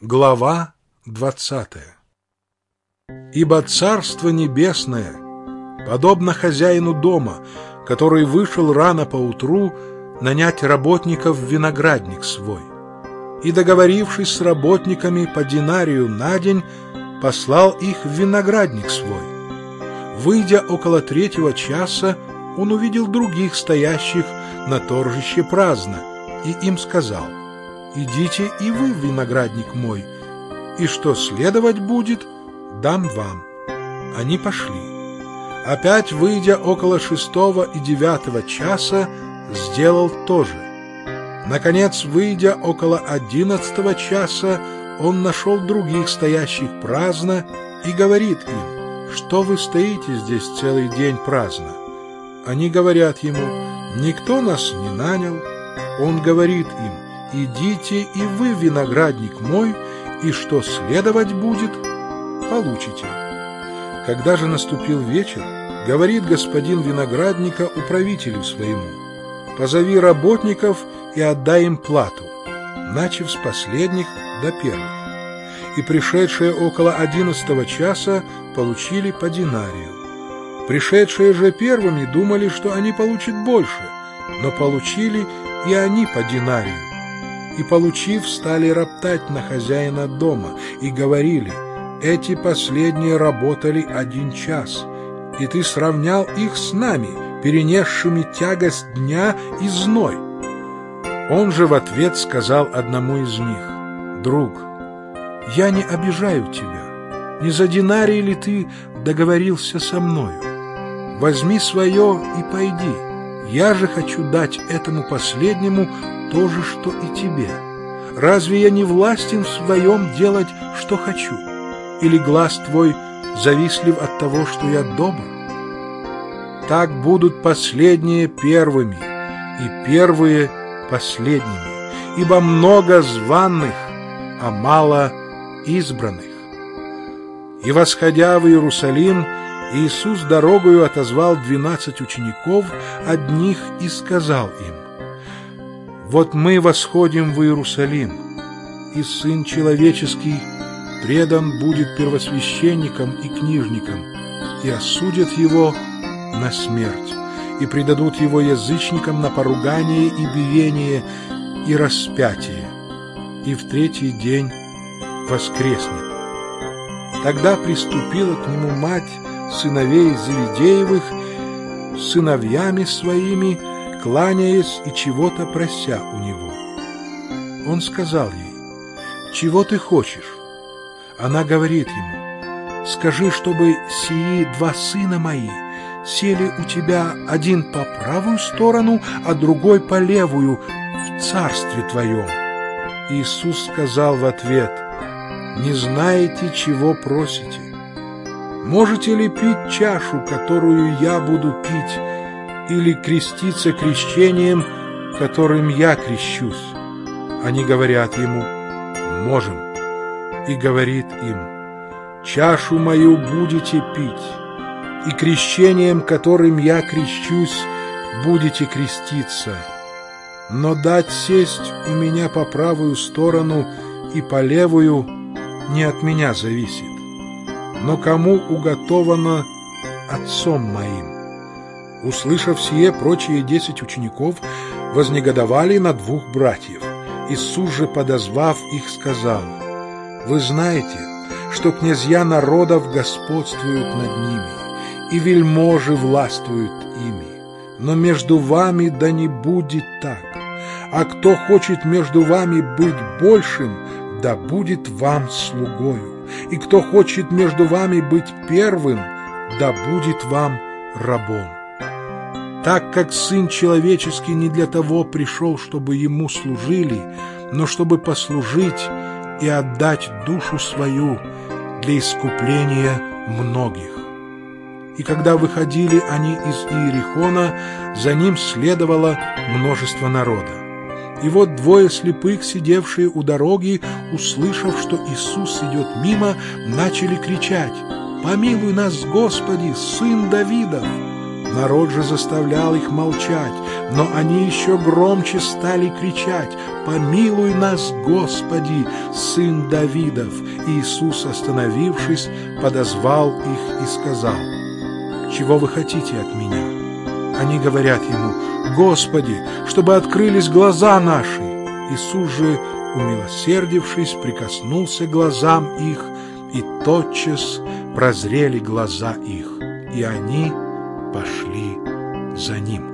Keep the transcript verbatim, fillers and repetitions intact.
Глава двадцатая. Ибо Царство Небесное подобно хозяину дома, который вышел рано поутру нанять работников в виноградник свой, и, договорившись с работниками по динарию на день, послал их в виноградник свой. Выйдя около третьего часа, он увидел других, стоящих на торжище праздно, и им сказал: «Идите и вы в виноградник мой, и что следовать будет, дам вам». Они пошли. Опять, выйдя около шестого и девятого часа, сделал то же. Наконец, выйдя около одиннадцатого часа, он нашел других, стоящих праздно, и говорит им: «Что вы стоите здесь целый день праздно?» Они говорят ему: «Никто нас не нанял». Он говорит им: «Идите и вы в виноградник мой, и что следовать будет, получите». Когда же наступил вечер, говорит господин виноградника управителю своему: «Позови работников и отдай им плату, начав с последних до первых». И пришедшие около одиннадцатого часа получили по динарию. Пришедшие же первыми думали, что они получат больше, но получили и они по динарию. И, получив, стали роптать на хозяина дома и говорили: «Эти последние работали один час, и ты сравнял их с нами, перенесшими тягость дня и зной». Он же в ответ сказал одному из них: «Друг, я не обижаю тебя. Не за динарий ли ты договорился со мною? Возьми свое и пойди. Я же хочу дать этому последнему то же, что и тебе. Разве я не властен в своем делать, что хочу? Или глаз твой завистлив от того, что я добр? Так будут последние первыми, и первые последними, ибо много званых, а мало избранных». И, восходя в Иерусалим, Иисус дорогою отозвал двенадцать учеников одних и сказал им: «Вот мы восходим в Иерусалим, и Сын Человеческий предан будет первосвященникам и книжникам, и осудят Его на смерть, и предадут Его язычникам на поругание и биение и распятие, и в третий день воскреснет». Тогда приступила к Нему мать сыновей Зеведеевых с сыновьями своими, кланяясь и чего-то прося у Него. Он сказал ей: «Чего ты хочешь?» Она говорит Ему: «Скажи, чтобы сии два сына мои сели у тебя, один по правую сторону, а другой по левую, в царстве твоем». Иисус сказал в ответ: «Не знаете, чего просите. Можете ли пить чашу, которую я буду пить, или креститься крещением, которым я крещусь?» Они говорят Ему: «Можем». И говорит им: «Чашу мою будете пить, и крещением, которым я крещусь, будете креститься. Но дать сесть у меня по правую сторону и по левую не от меня зависит, но кому уготовано Отцом моим». Услышав сие, прочие десять учеников вознегодовали на двух братьев. Иисус же, подозвав их, сказал: «Вы знаете, что князья народов господствуют над ними, и вельможи властвуют ими. Но между вами да не будет так. А кто хочет между вами быть большим, да будет вам слугою. И кто хочет между вами быть первым, да будет вам рабом. Так как Сын Человеческий не для того пришел, чтобы Ему служили, но чтобы послужить и отдать душу свою для искупления многих». И когда выходили они из Иерихона, за Ним следовало множество народа. И вот двое слепых, сидевшие у дороги, услышав, что Иисус идет мимо, начали кричать: «Помилуй нас, Господи, Сын Давидов!» Народ же заставлял их молчать, но они еще громче стали кричать: «Помилуй нас, Господи, Сын Давидов!» Иисус, остановившись, подозвал их и сказал: «Чего вы хотите от меня?» Они говорят ему: «Господи, чтобы открылись глаза наши!» Иисус же, умилосердившись, прикоснулся к глазам их, и тотчас прозрели глаза их, и они пошли за ним.